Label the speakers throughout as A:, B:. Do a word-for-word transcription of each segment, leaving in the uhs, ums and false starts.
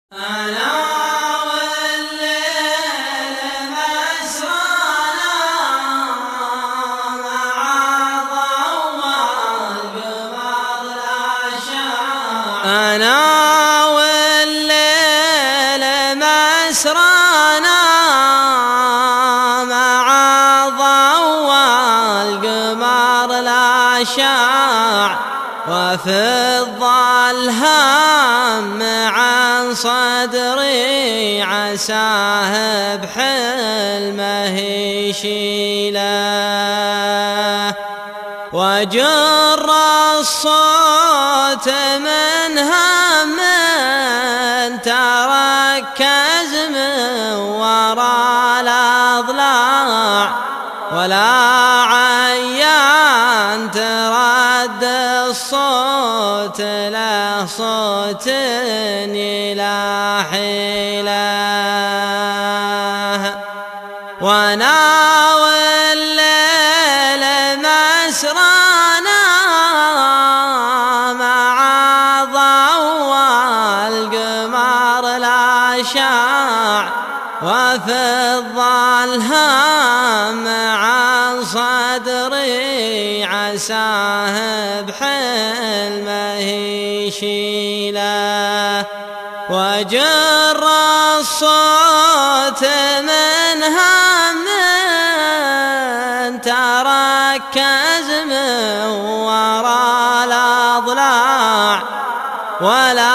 A: أنا والليل مسرانا مع ضوء القمر الأشع. أنا والليل مسرانا مع ضوء القمر الأشع، وفي الظلام عن صدري عساه بحلمه يشيله، وجر الصوت من هم تركز من وراء الأضلاع، ولا عيان ترد الصوت له صوت يلاحي له. وانا والليل مسرانا مع ضوء القمر الأشع، وفي الظلام عن صدري عساه بحلمه يشيله، وجر الصوت من هم تركز من وراء الأضلاع، ولا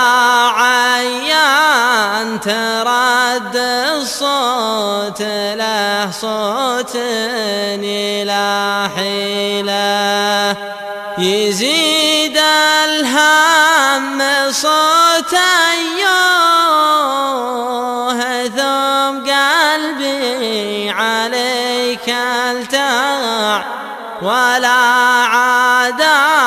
A: عيان ترد الصوت له صوت يلاحي له. يزيد الهم صوت أيوه ثم قلبي عليك التاع، ولا عاد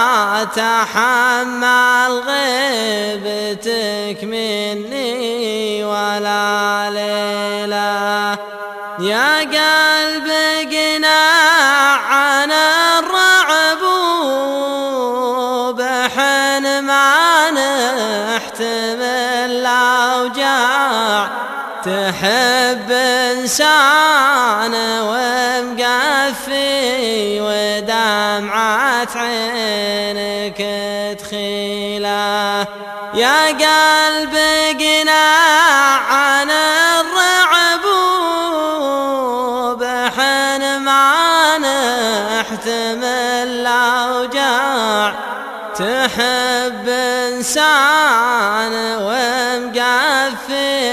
A: أتحمل غيبتك مني ولا ليلة. يا قلب قناع عن الرعب وبحن ما نحتمل الأوجاع، تحب إنسان ومقفي ودمعة عينك تخيله. يا قلب قناع عن الرعب وبحن ما نحتمل الأوجاع، تحب إنسان ومقفي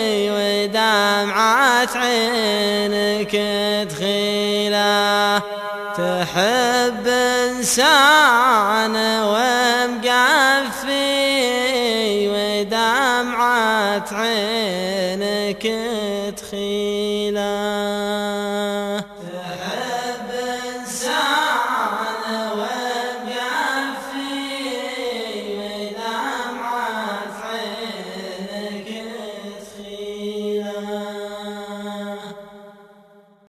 A: ودمعة عينك تخيله. تحب إنسان ومقفي ودمعة عينك تخيله.